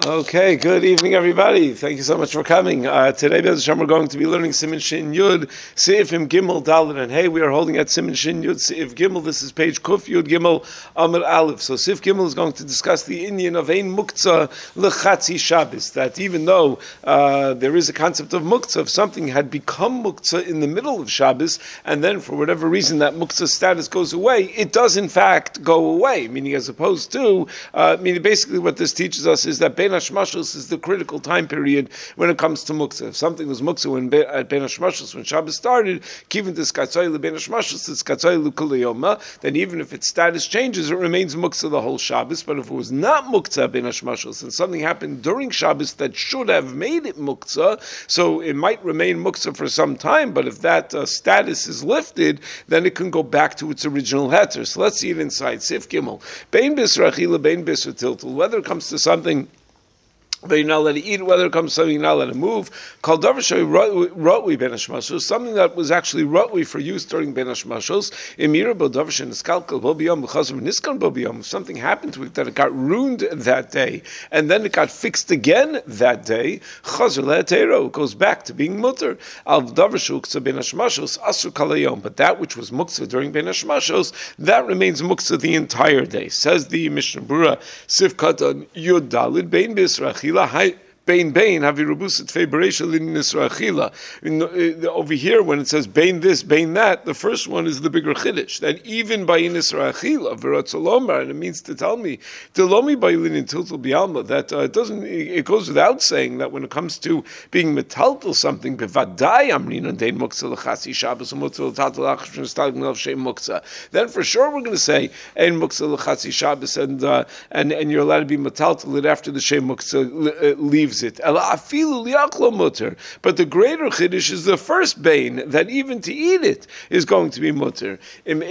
Okay, good evening, everybody. Thank you so much for coming. Today, Bez Hashem, we're going to be learning Siman Shin Yud, Seifim Gimel, Dalet, and Hey. We are holding at Siman Shin Yud, Seif Gimel. This is page Kuf Yud Gimel, Amr Aleph. So Seif Gimel is going to discuss the Indian of Ein Muktzah Lechatzi Shabbos. That even though there is a concept of Muktzah, if something had become Muktzah in the middle of Shabbos, and then for whatever reason that Muktzah status goes away, it does in fact go away. Meaning, as opposed to, basically what this teaches us is that Ben Hashmashos is the critical time period when it comes to Muktzah. If something was Muktzah at Ben Hashmashos when Shabbos started, Kivin to Skatzoy Ben Hashmashos to Skatzoy Lukulayoma, then even if its status changes, it remains Muktzah the whole Shabbos. But if it was not Muktzah Ben Hashmashos and something happened during Shabbos that should have made it Muktzah, so it might remain Muktzah for some time, but if that status is lifted, then it can go back to its original heter. So let's see it inside. Sif Gimel. Bein Bisra Achila, Bein Bisra Tiltul. Whether it comes to something but you're not allowed to eat, whether it comes to something you're not allowed to move. Called Darshay Rotwi Ben Hashmashos, something that was actually Rotwi for use during Ben Hashmashos. Emira Bo Darshay Niskalkal Bobiyom B'chazim Niskan Bobiyom. If something happened to it that it got ruined that day, and then it got fixed again that day, Chazar Le'atero, it goes back to being mutter. Al Darshay Uktzah Ben Hashmashos Asur Kalayom. But that which was muktzah during Ben Hashmashos, that remains muktzah the entire day. Says the Mishnah Berurah, Sif Katan Yud Dalid Bein B'Yisra Bein Havirubusit Feberesha Lin Nisra Achila. Over here, when it says Bein this, Bein that, the first one is the bigger chiddush. That even by Nisra Achila, Veratzolomar, and it means to tell me, Tilomi by Lin Tiltul Bialma, that it goes without saying that when it comes to being metaltal something, Bevadai Amrina Dein Muktzah Lachasi Shabbos Muktzah Tatal Achshon Stag Nel Shem Muktzah. Then for sure we're going to say Ein Muktzah Lachasi Shabbos, and you're allowed to be metaltal it after the Shem Muktzah leaves it. But the greater chiddush is the first bain, that even to eat it is going to be mutter. Let's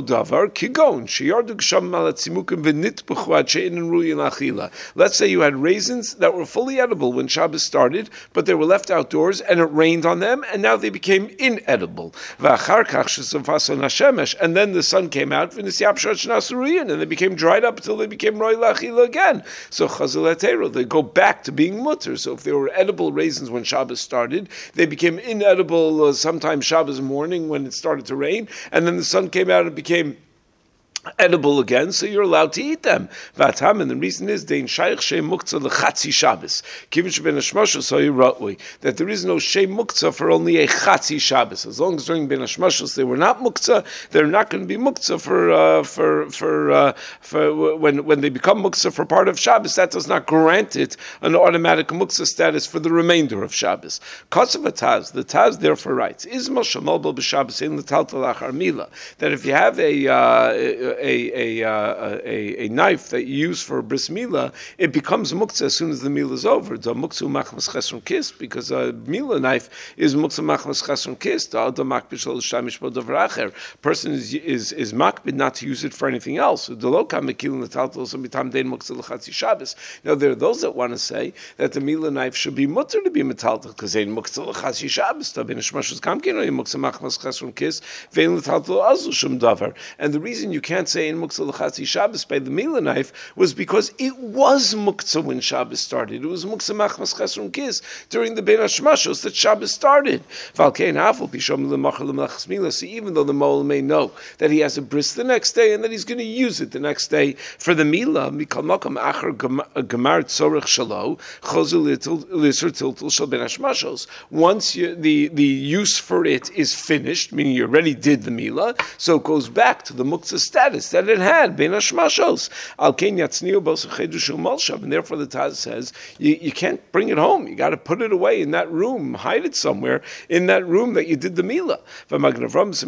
say you had raisins that were fully edible when Shabbos started, but they were left outdoors and it rained on them, and now they became inedible. And then the sun came out, and they became dried up until they became roy lachila again. So they go back to being mutter. So if they were edible raisins when Shabbos started, they became inedible sometime Shabbos morning when it started to rain, and then the sun came out and became edible again, so you're allowed to eat them. Vatam, and the reason is Dein Shaykh Shem Muktzah Lechatzi Shabbos. Kivin Sheben Hashmashos so Ratwi, that there is no Shem Muktzah for only a Chatzi Shabbos. As long as during Ben Hashmashos they were not Muktzah, they're not going to be Muktzah for when they become Muktzah for part of Shabbos. That does not grant it an automatic Muktzah status for the remainder of Shabbos. Kotzav Taz, the Taz therefore writes, Izmal Shamal B'Shabbos in L'Taltal Achar Mila, that if you have a knife that you use for bris milah, it becomes muktzah as soon as the meal is over. The muktzah machmas chesron kis, because a milah knife is muktzah machmas chesron kis. The makbid shamish bodavracher. Person is makbid not to use it for anything else. The loka mekilin l'taltal somitam dein muktzah l'chatzi Shabbos. Now there are those that want to say that the milah knife should be mutter to be metaltal because dein muktzah l'chatzi Shabbos. Da ben shmashus kamkin or muktzah machmas chesron kis vein l'taltal azu shum davar. And the reason you can't say in Muktzah L'Chatzi Shabbos by the milah knife was because it was Muktzah when Shabbos started. It was Muktzah Machmas Chesron Kis during the Ben Hashmashos that Shabbos started. So even though the Moel may know that he has a bris the next day and that he's going to use it the next day for the milah, once the use for it is finished, meaning you already did the milah, so it goes back to the Muktzah status that it had Ben Hashmashos. And therefore the Taz says you can't bring it home. You got to put it away in that room, hide it somewhere in that room that you did the milah. The Magen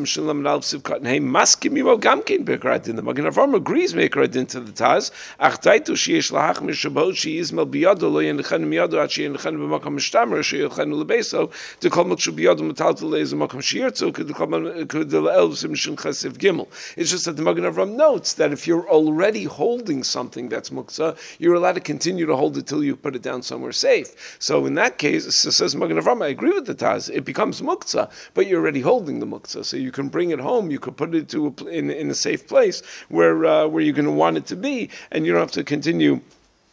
Avraham agrees Mekradin to the Taz. It's just that the Magen Avraham notes that if you're already holding something that's muktzah, you're allowed to continue to hold it till you put it down somewhere safe. So in that case, says Magen Avraham, I agree with the Taz, it becomes muktzah, but you're already holding the muktzah, so you can bring it home, you could put it in a safe place where you're going to want it to be, and you don't have to continue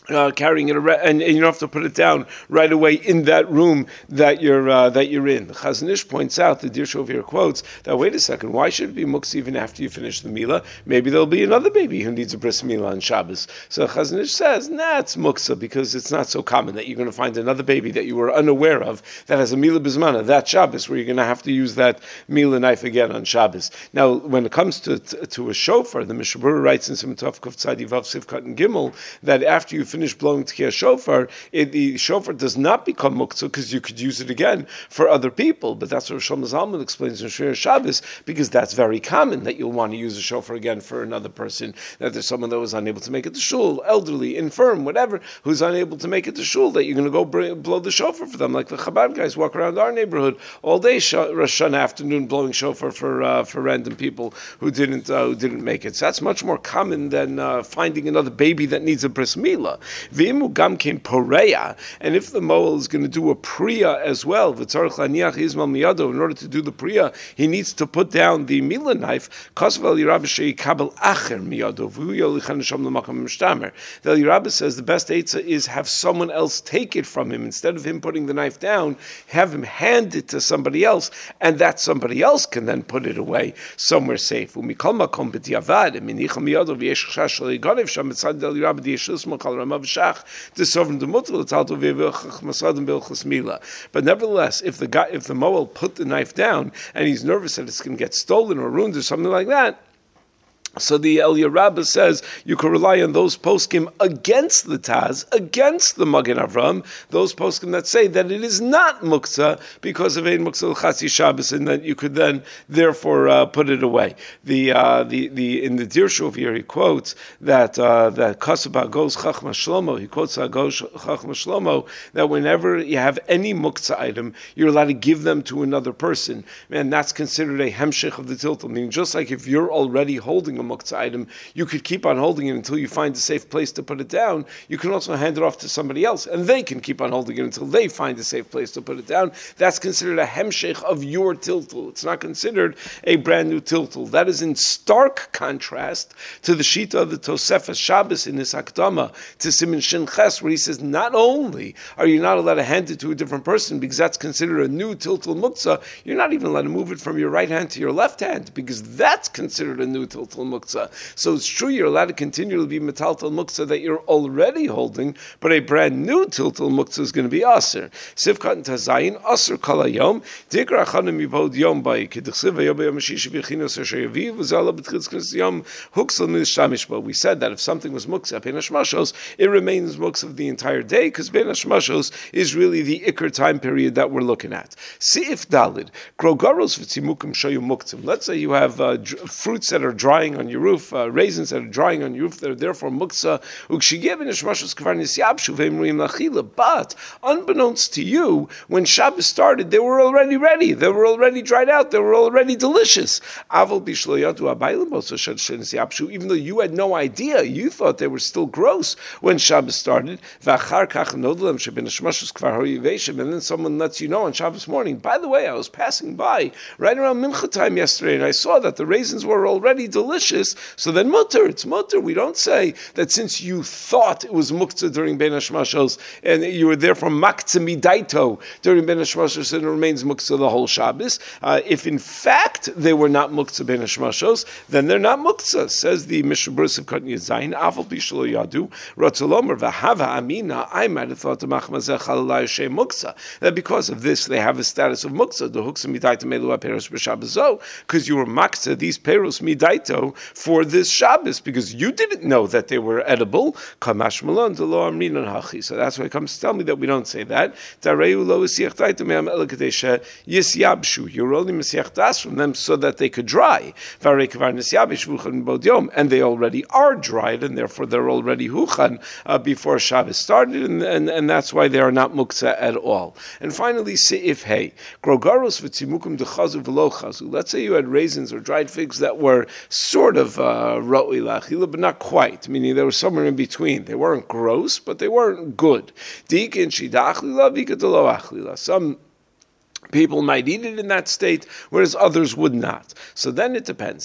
carrying it around, and you don't have to put it down right away in that room that you're in. The Chazon Ish points out, the Dir Shovir quotes that, wait a second, why should it be muktzah even after you finish the milah? Maybe there'll be another baby who needs a bris milah on Shabbos. So Chazon Ish says, nah, it's muktzah because it's not so common that you're going to find another baby that you were unaware of that has a milah bismana that Shabbos, where you're going to have to use that milah knife again on Shabbos. Now, when it comes to a shofar, the Mishnah Berurah writes in Siman Tov Kuf Tzadi Vav Sivkat and Gimel that after you finish blowing Tkiya shofar, the shofar does not become muktzah because you could use it again for other people. But that's what Shlomo Zalman explains in Shir Shabbos, because that's very common that you'll want to use a shofar again for another person. That there's someone that was unable to make it to shul, elderly, infirm, whatever, who's unable to make it to shul, that you're going to go blow the shofar for them. Like the Chabad guys walk around our neighborhood all day, Rosh Hashanah afternoon, blowing shofar for random people who didn't make it. So that's much more common than finding another baby that needs a bris milah. V'imu gam kein poreya, and if the moel is going to do a priya as well, v'tzarich laniach izmal miyado, in order to do the priya, he needs to put down the milah knife. Kosvel Yerabba sheikabel acher miyado v'hu yolichan nesham l'makam mishtamer. The Yerabba says the best eitzah is have someone else take it from him instead of him putting the knife down. Have him hand it to somebody else, and that somebody else can then put it away somewhere safe. Umikol makom b'diavad minicham miyado v'yesh chash shaliganev sham mitzad del Yerabba di'yeshus mokal ramav shach. But nevertheless, if the moel put the knife down and he's nervous that it's going to get stolen or ruined or something like that, so the Eliyah Rabbah says you can rely on those poskim against the Taz, against the Magen Avram, those poskim that say that it is not muktzah because of ein muktzah l'chatzi Shabbos, and that you could then therefore put it away. The in the Dir Shovir he quotes that Kasaba goes Chachma Shlomo. He quotes goes Chachma Shlomo that whenever you have any muktzah item, you're allowed to give them to another person, and that's considered a hemshech of the tiltul. Meaning, just like if you're already holding a muktzah item, you could keep on holding it until you find a safe place to put it down. You can also hand it off to somebody else, and they can keep on holding it until they find a safe place to put it down. That's considered a hemshech of your tiltul. It's not considered a brand new tiltul. That is in stark contrast to the shita of the Tosefes Shabbos in his Hakdama to Siman Shin Ches, where he says not only are you not allowed to hand it to a different person because that's considered a new tiltul muktzah, you're not even allowed to move it from your right hand to your left hand because that's considered a new tiltul muktzah. So it's true you're allowed to continually be metaltal muktzah that you're already holding, but a brand new tiltal muktzah is going to be aser. Sivkat and Tazayin, aser kalayom, dikra chanim yibod yom bay, kedichsiv vayom bayom ashish v'chinos ashayaviv, v'zala b'tchitzkes yom, huksal mishamish bo. We said that if something was muktzah, ben hashmashos, it remains muktzah of the entire day, because ben hashmashos is really the ikr time period that we're looking at. Si'if dalid, grogaros v'tzimukim shoyu muktzim. Let's say you have fruits that are drying on your roof, raisins that are drying on your roof, they're therefore muktzah. But unbeknownst to you, when Shabbos started, they were already ready. They were already dried out. They were already delicious. Even though you had no idea, you thought they were still gross when Shabbos started. And then someone lets you know on Shabbos morning, by the way, I was passing by right around Mincha time yesterday, and I saw that the raisins were already delicious. So then mutter, it's mutter. We don't say that since you thought it was muktzah during Ben Hashmashos and you were therefore maktzah midaito during Ben Hashmashos and it remains muktzah the whole Shabbos. If in fact they were not muktzah Ben Hashmashos, then they're not muktzah. Says the Mishnah Berurah of Katan Yazayin, Aval Bishlo Yadu, Ratzalomer Vahava Amina. I might have thought the Machmazeh Chalalai Shem muktzah, that because of this they have a status of muktzah. The huksa midaito melu peros b'Shabbazo, because you were maktzah these peros midaito for this Shabbos, because you didn't know that they were edible. So that's why it comes to tell me that we don't say that. You're only mesiach from them so that they could dry. And they already are dried, and therefore they're already huchan before Shabbos started, and that's why they are not muktzah at all. And finally, se'if hey, grogaros v'tzimukum dechazu v'lo chazu. Let's say you had raisins or dried figs that were sort of ra'ui la'achila, but not quite, meaning they were somewhere in between. They weren't gross, but they weren't good. Some People might eat it in that state, whereas others would not. So then it depends.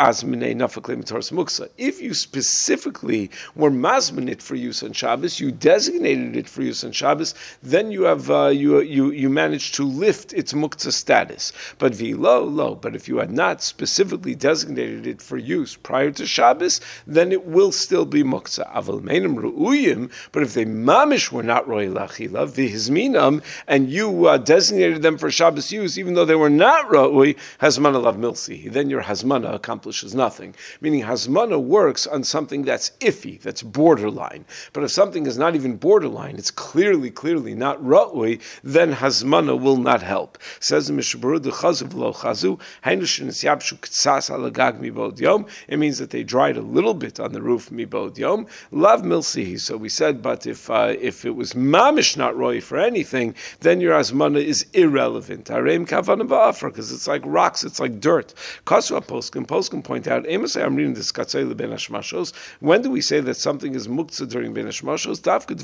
If you specifically were mazmin it for use on Shabbos, you designated it for use on Shabbos, then you have you managed to lift its muktzah status. But but if you had not specifically designated it for use prior to Shabbos, then it will still be muktzah. But if they mamish were not roy lachila v'hizminam, and you designated them for Shabbos use, even though they were not ra'ui, hazmana lav milsi. Then your hazmana accomplishes nothing. Meaning hazmana works on something that's iffy, that's borderline. But if something is not even borderline, it's clearly not ra'ui, then hazmana will not help. Says the Mishabura, the chazu v'lo chazu, hainu shenesyabshu k'tzas alagag mibod yom. It means that they dried a little bit on the roof mibod yom. Lav milsi. So we said, but if it was mamish not ra'ui for anything, then your hazmana is irrelevant. Because it's like rocks, it's like dirt. Poskim point out, I'm reading this when do we say that something is muktzah during Ben Hashmashos?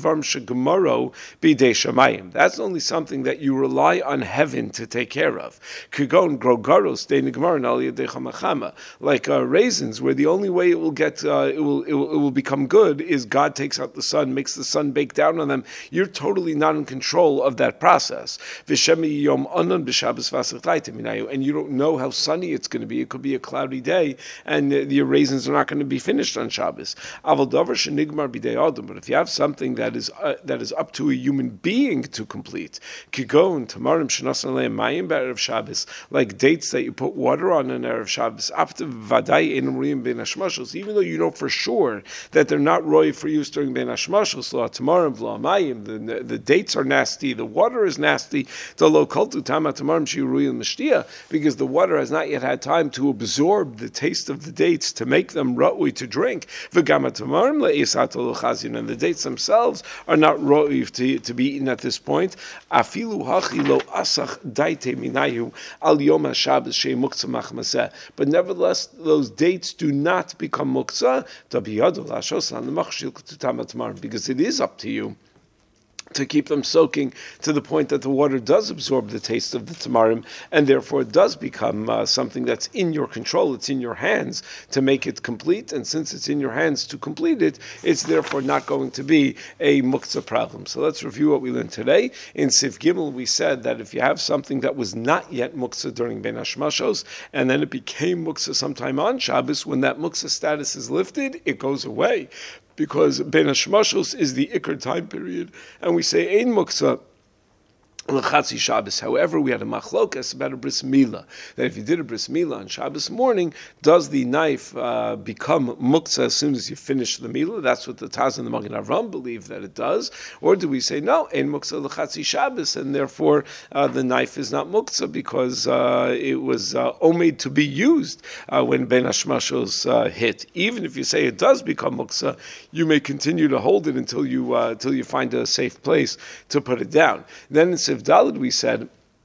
That's only something that you rely on heaven to take care of. Like raisins, where the only way it will get it will become good is God takes out the sun, makes the sun bake down on them. You're totally not in control of that process. And you don't know how sunny it's going to be. It could be a cloudy day, and your raisins are not going to be finished on Shabbos. But if you have something that is up to a human being to complete, like dates that you put water on an Erev Shabbos, even though you know for sure that they're not roy for use during Ben Hashmashos, the dates are nasty, the water is nasty, because the water has not yet had time to absorb the taste of the dates to make them ra'ui to drink. And the dates themselves are not ra'ui to be eaten at this point. But nevertheless, those dates do not become muktzah because it is up to you to keep them soaking to the point that the water does absorb the taste of the tamarim, and therefore it does become something that's in your control. It's in your hands to make it complete, and since it's in your hands to complete it, it's therefore not going to be a muktzah problem. So let's review what we learned today. In Sif Gimel, we said that if you have something that was not yet muktzah during Ben Hashmashos, and then it became muktzah sometime on Shabbos, when that muktzah status is lifted, it goes away. Because Ben Hashmashos is the Iker time period, and we say Ein Muktzah L'chatzi Shabbos. However, we had a machlokas about a bris milah, that if you did a bris milah on Shabbos morning, does the knife become muktzah as soon as you finish the milah? That's what the Taz and the Magen Avram believe that it does. Or do we say no, ein muktzah l'chatzi Shabbos, and therefore the knife is not muktzah because it was omed to be used when Ben Hashmashos hit. Even if you say it does become muktzah, you may continue to hold it until you find a safe place to put it down. Then it's Sif Daled, we said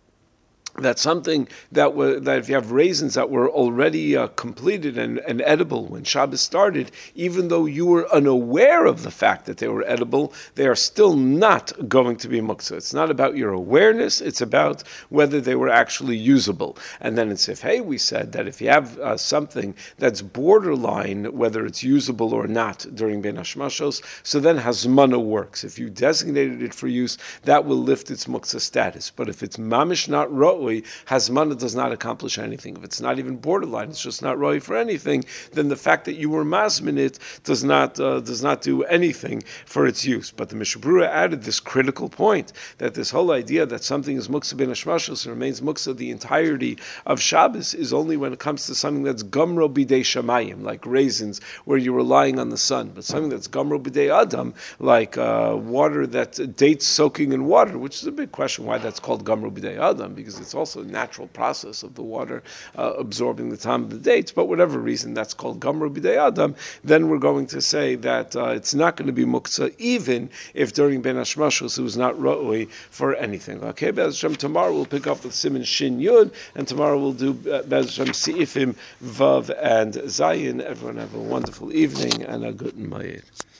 that something that if you have raisins that were already completed and edible when Shabbos started, even though you were unaware of the fact that they were edible, they are still not going to be muktzah. It's not about your awareness, it's about whether they were actually usable. And then in Sif Hey, we said that if you have something that's borderline, whether it's usable or not during Ben Hashmashos, so then Hazmana works. If you designated it for use, that will lift its muktzah status. But if it's mamish not ro'ui, Hazmana does not accomplish anything. If it's not even borderline, it's just not ro'ui for anything, then the fact that you were mazmin it does not do anything for its use. But the Mishabura added this critical point, that this whole idea that something is muktzah ben hashmashos and remains muktzah the entirety of Shabbos is only when it comes to something that's gumro bidei shamayim, like raisins, where you're relying on the sun. But something that's gumro bidei adam, like water that dates soaking in water, which is a big question why that's called gumro bidei adam, because it's also a natural process of the water absorbing the time of the dates. But whatever reason that's called gumro bidei adam, then we're going to say that it's not going to be muktzah even if during Ben Hashmashos it was not ra'ui for anything. Okay, Be'ez Hashem, tomorrow we'll pick up with Siman Shin Yud, and tomorrow we'll do Be'ez Hashem Se'ifim Vav and Zayin. Everyone have a wonderful evening and a good Mayed.